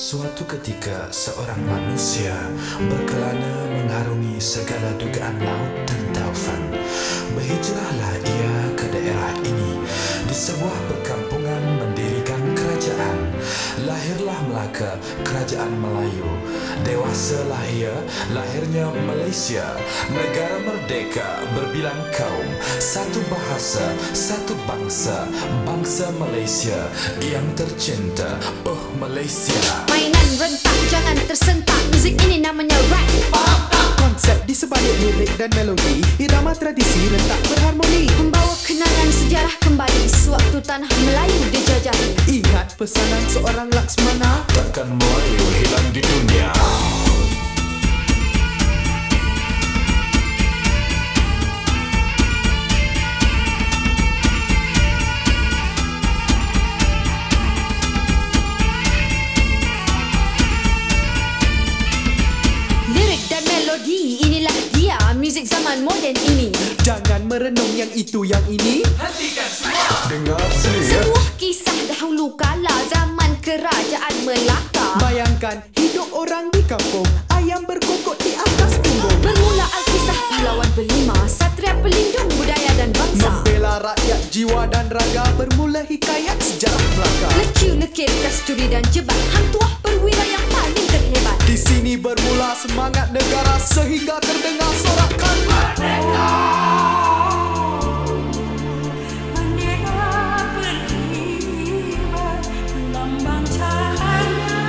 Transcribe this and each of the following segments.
Suatu ketika seorang manusia berkelana mengharungi segala dugaan laut dan taufan. Berhijrahlah ia ke daerah ini. Di sebuah perkampungan mendirikan kerajaan. Lahirlah Melaka, kerajaan Melayu. Dewasalah ia, lahirnya Malaysia. Negara merdeka berbilang kaum. Satu bahasa, satu bangsa. Bangsa Malaysia yang tercinta. Oh Malaysia. Mainan rentak, jangan tersentak. Muzik ini namanya rap. Konsep di sebalik lirik dan melodi, irama tradisi rentak berharmoni, Membawa kenangan sejarah kembali sewaktu tanah Melayu dijajahi. ingat pesanan seorang Laksmana. Takkan Melayu hilang di dunia. Lirik dan melodi, inilah dia muzik zaman moden ini. Jangan merenung yang itu yang ini. Dengar saya. Sebuah kisah dahulu kala zaman kerajaan Melaka. Bayangkan hidup orang di kampung, ayam berkokok di atas punggung, Bermula Alkisah pahlawan berlima, satria pelindung budaya dan bangsa. membela rakyat jiwa dan raga. Bermula hikayat sejarah Melaka. Lecu, lekir, kasturi dan jebat, hang tuah perwira yang paling terhebat. Di sini bermula semangat negara sehingga terdengar sorakan Merdeka berkibar melambang cahaya.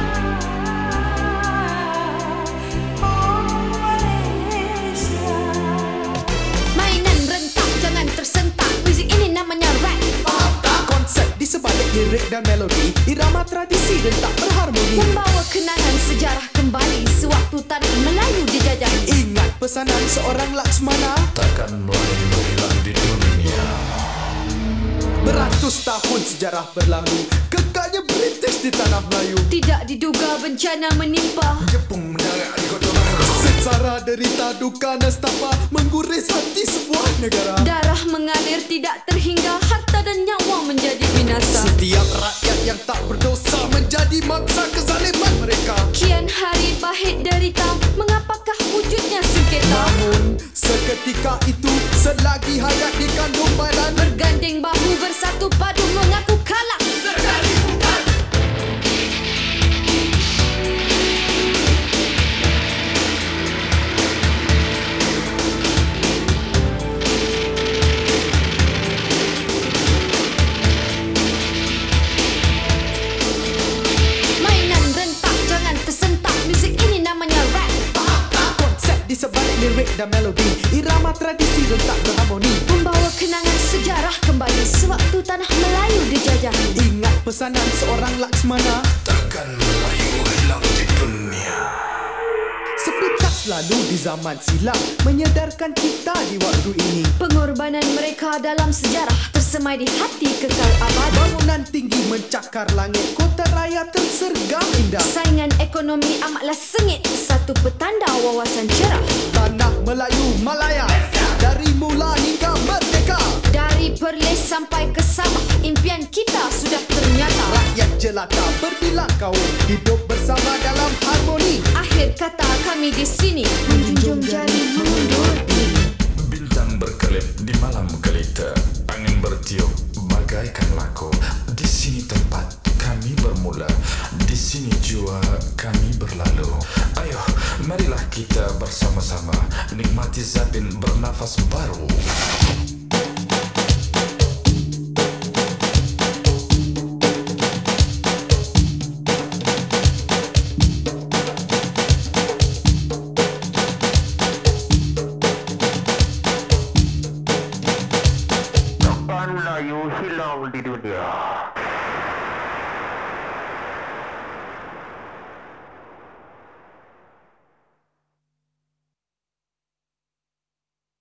Oh Malaysia. Mainan rentak, jangan tersentak. Muzik ini namanya rap. Konsep di sebalik lirik dan melodi, irama tradisi rentak berharmoni, Membawa kenangan sejarah kembali sewaktu tanah Melayu dijajahi. ingat pesanan seorang Laksmana. Takkan Melayu hilang di dunia. Beratus tahun sejarah berlalu, kekalnya British di tanah Melayu. Tidak diduga bencana menimpa. Jepun mendarat di Kota Baru. Sengsara derita duka nestapa mengguris hati sebuah negara. Darah mengalir tidak terhingga, harta dan nyawa menjadi binasa. Setiap rakyat yang tak berdosa menjadi mangsa kezaliman mereka. Kian hari pahit derita, mengapakah wujudnya sengketa? Namun seketika itu, selagi hayat dikandung badan, Berganding bahu bersatu padu mengaku kalah. Mainan rentak, jangan tersentak. Muzik ini namanya rap. konsep di sebalik lirik dan melodi, irama tradisi rentak berharmoni, Membawa kenangan sejarah kembali sewaktu tanah Melayu dijajahi. ingat pesanan seorang Laksmana. Takkan Melayu hilang di dunia. Sepintas lalu di zaman silam, menyedarkan kita di waktu ini. Pengorbanan mereka dalam sejarah tersemai di hati kekal abadi. Bangunan tinggi mencakar langit, kota raya tersergam indah. Saingan ekonomi amatlah sengit, satu petanda wawasan cerah. Tanah Melayu Malaya, dari mula hingga merdeka. Dari Perlis sampai ke Sabah, impian kita sudah ternyata. Rakyat jelata berbilang kaum, hidup bersama dalam harmoni. Akhir kata kami di sini menjunjung jari mengundur diri. Bintang berkelip di malam gelita. Angin bertiup bagaikan lako. Di sini tempat kami bermula. Di sini jua kami berlalu. Ayo, marilah kita bersama-sama nikmati Zabin bernafas baru.